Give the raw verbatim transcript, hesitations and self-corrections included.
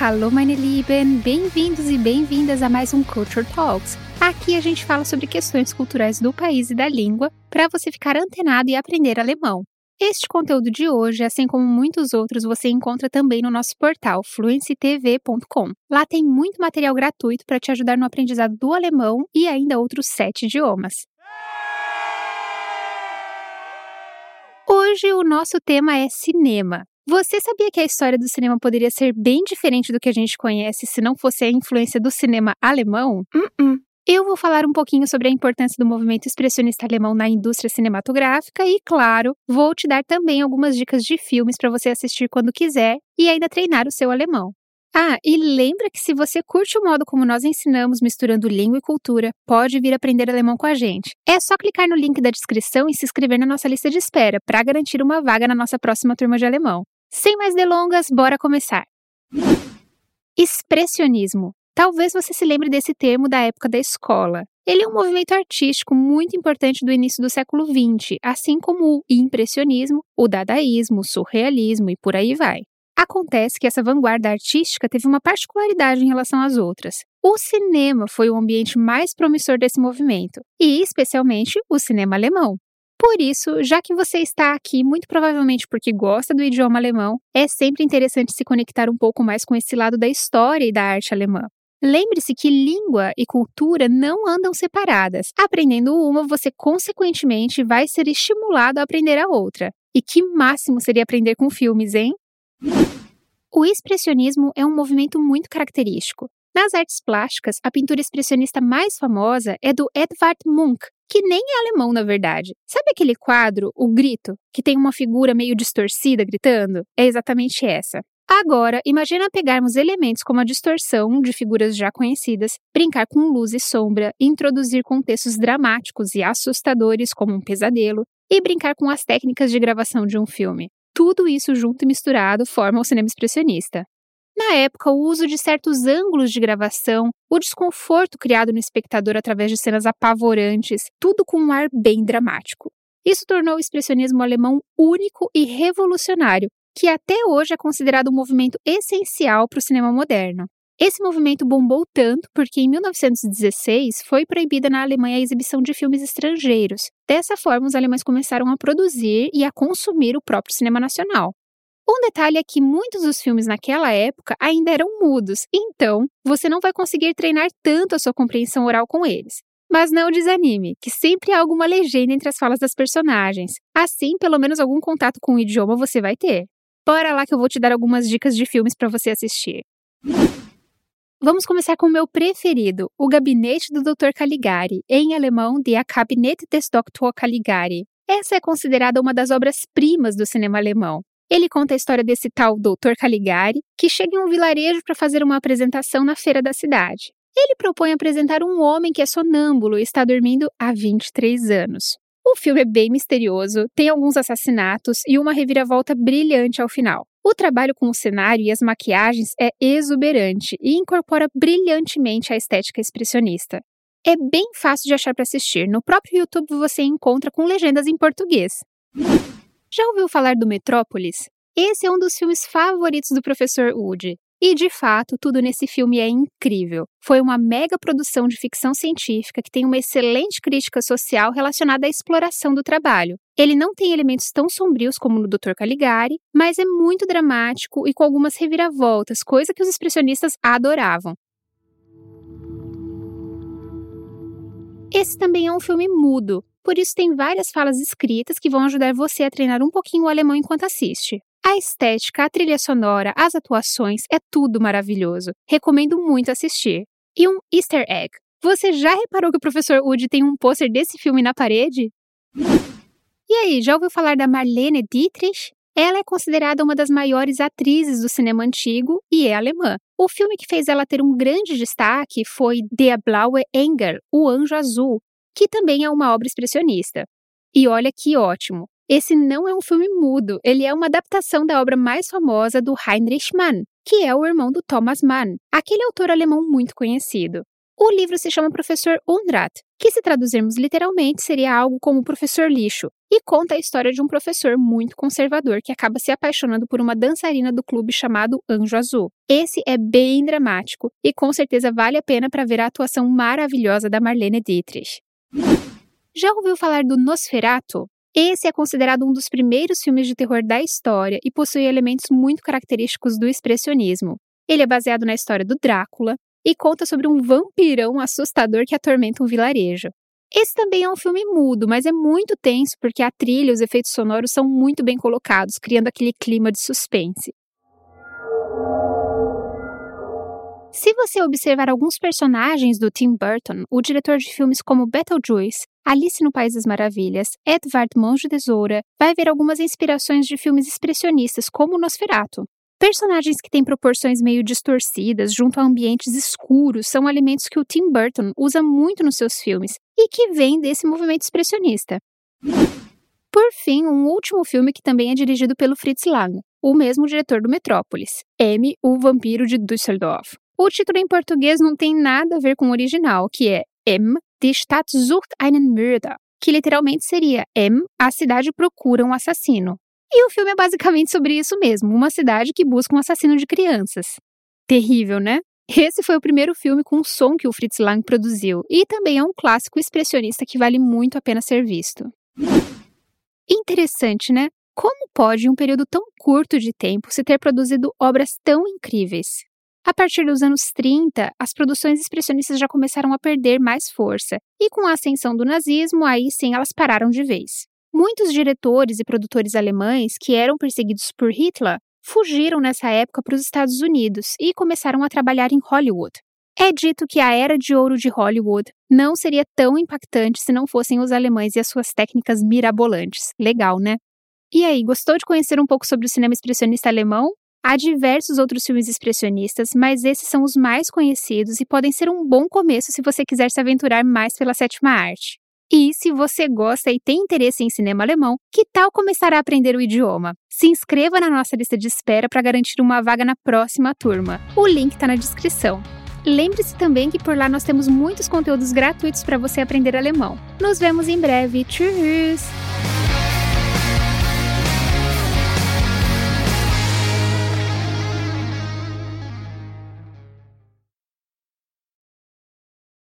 Hallo, meine Lieben! Bem-vindos e bem-vindas a mais um Culture Talks. Aqui a gente fala sobre questões culturais do país e da língua para você ficar antenado e aprender alemão. Este conteúdo de hoje, assim como muitos outros, você encontra também no nosso portal fluency t v ponto com. Lá tem muito material gratuito para te ajudar no aprendizado do alemão e ainda outros sete idiomas. Hoje o nosso tema é cinema. Você sabia que a história do cinema poderia ser bem diferente do que a gente conhece se não fosse a influência do cinema alemão? Uh-uh. Eu vou falar um pouquinho sobre a importância do movimento expressionista alemão na indústria cinematográfica e, claro, vou te dar também algumas dicas de filmes para você assistir quando quiser e ainda treinar o seu alemão. Ah, e lembra que se você curte o modo como nós ensinamos misturando língua e cultura, pode vir aprender alemão com a gente. É só clicar no link da descrição e se inscrever na nossa lista de espera para garantir uma vaga na nossa próxima turma de alemão. Sem mais delongas, bora começar! Expressionismo. Talvez você se lembre desse termo da época da escola. Ele é um movimento artístico muito importante do início do século vinte, assim como o impressionismo, o dadaísmo, o surrealismo e por aí vai. Acontece que essa vanguarda artística teve uma particularidade em relação às outras. O cinema foi o ambiente mais promissor desse movimento, e especialmente o cinema alemão. Por isso, já que você está aqui muito provavelmente porque gosta do idioma alemão, é sempre interessante se conectar um pouco mais com esse lado da história e da arte alemã. Lembre-se que língua e cultura não andam separadas. Aprendendo uma, você consequentemente vai ser estimulado a aprender a outra. E que máximo seria aprender com filmes, hein? O expressionismo é um movimento muito característico. Nas artes plásticas, a pintura expressionista mais famosa é do Edvard Munch, que nem é alemão na verdade. Sabe aquele quadro, O Grito, que tem uma figura meio distorcida gritando? É exatamente essa. Agora, imagina pegarmos elementos como a distorção de figuras já conhecidas, brincar com luz e sombra, introduzir contextos dramáticos e assustadores como um pesadelo, e brincar com as técnicas de gravação de um filme. Tudo isso junto e misturado forma o cinema expressionista. Na época, o uso de certos ângulos de gravação, o desconforto criado no espectador através de cenas apavorantes, tudo com um ar bem dramático. Isso tornou o expressionismo alemão único e revolucionário, que até hoje é considerado um movimento essencial para o cinema moderno. Esse movimento bombou tanto porque em mil novecentos e dezesseis foi proibida na Alemanha a exibição de filmes estrangeiros. Dessa forma, os alemães começaram a produzir e a consumir o próprio cinema nacional. Um detalhe é que muitos dos filmes naquela época ainda eram mudos, então você não vai conseguir treinar tanto a sua compreensão oral com eles. Mas não desanime, que sempre há alguma legenda entre as falas das personagens. Assim, pelo menos algum contato com o idioma você vai ter. Bora lá que eu vou te dar algumas dicas de filmes para você assistir. Vamos começar com o meu preferido, O Gabinete do doutor Caligari, em alemão Der Kabinett des Doktor Caligari. Essa é considerada uma das obras-primas do cinema alemão. Ele conta a história desse tal doutor Caligari, que chega em um vilarejo para fazer uma apresentação na feira da cidade. Ele propõe apresentar um homem que é sonâmbulo e está dormindo há vinte e três anos. O filme é bem misterioso, tem alguns assassinatos e uma reviravolta brilhante ao final. O trabalho com o cenário e as maquiagens é exuberante e incorpora brilhantemente a estética expressionista. É bem fácil de achar para assistir. No próprio YouTube você encontra com legendas em português. Já ouviu falar do Metrópolis? Esse é um dos filmes favoritos do professor Wood. E, de fato, tudo nesse filme é incrível. Foi uma mega produção de ficção científica que tem uma excelente crítica social relacionada à exploração do trabalho. Ele não tem elementos tão sombrios como no doutor Caligari, mas é muito dramático e com algumas reviravoltas, coisa que os expressionistas adoravam. Esse também é um filme mudo, por isso tem várias falas escritas que vão ajudar você a treinar um pouquinho o alemão enquanto assiste. A estética, a trilha sonora, as atuações, é tudo maravilhoso. Recomendo muito assistir. E um easter egg. Você já reparou que o professor Wood tem um pôster desse filme na parede? E aí, já ouviu falar da Marlene Dietrich? Ela é considerada uma das maiores atrizes do cinema antigo e é alemã. O filme que fez ela ter um grande destaque foi Der blaue Engel, O Anjo Azul, que também é uma obra expressionista. E olha que ótimo! Esse não é um filme mudo, ele é uma adaptação da obra mais famosa do Heinrich Mann, que é o irmão do Thomas Mann, aquele autor alemão muito conhecido. O livro se chama Professor Unrat, que, se traduzirmos literalmente, seria algo como professor lixo, e conta a história de um professor muito conservador que acaba se apaixonando por uma dançarina do clube chamado Anjo Azul. Esse é bem dramático e com certeza vale a pena para ver a atuação maravilhosa da Marlene Dietrich. Já ouviu falar do Nosferatu? Esse é considerado um dos primeiros filmes de terror da história e possui elementos muito característicos do expressionismo. Ele é baseado na história do Drácula e conta sobre um vampirão assustador que atormenta um vilarejo. Esse também é um filme mudo, mas é muito tenso porque a trilha e os efeitos sonoros são muito bem colocados, criando aquele clima de suspense. Se você observar alguns personagens do Tim Burton, o diretor de filmes como Beetlejuice, Alice no País das Maravilhas, Edvard Mãos de Tesoura, vai ver algumas inspirações de filmes expressionistas como Nosferatu. Personagens que têm proporções meio distorcidas junto a ambientes escuros são elementos que o Tim Burton usa muito nos seus filmes e que vêm desse movimento expressionista. Por fim, um último filme que também é dirigido pelo Fritz Lang, o mesmo diretor do Metrópolis, M, o Vampiro de Düsseldorf. O título em português não tem nada a ver com o original, que é M, die Stadt sucht einen Mörder, que literalmente seria M, a cidade procura um assassino. E o filme é basicamente sobre isso mesmo, uma cidade que busca um assassino de crianças. Terrível, né? Esse foi o primeiro filme com som que o Fritz Lang produziu, e também é um clássico expressionista que vale muito a pena ser visto. Interessante, né? Como pode, em um período tão curto de tempo, se ter produzido obras tão incríveis? A partir dos anos trinta, as produções expressionistas já começaram a perder mais força, e com a ascensão do nazismo, aí sim elas pararam de vez. Muitos diretores e produtores alemães que eram perseguidos por Hitler fugiram nessa época para os Estados Unidos e começaram a trabalhar em Hollywood. É dito que a era de ouro de Hollywood não seria tão impactante se não fossem os alemães e as suas técnicas mirabolantes. Legal, né? E aí, gostou de conhecer um pouco sobre o cinema expressionista alemão? Há diversos outros filmes expressionistas, mas esses são os mais conhecidos e podem ser um bom começo se você quiser se aventurar mais pela sétima arte. E se você gosta e tem interesse em cinema alemão, que tal começar a aprender o idioma? Se inscreva na nossa lista de espera para garantir uma vaga na próxima turma. O link está na descrição. Lembre-se também que por lá nós temos muitos conteúdos gratuitos para você aprender alemão. Nos vemos em breve. Tschüss!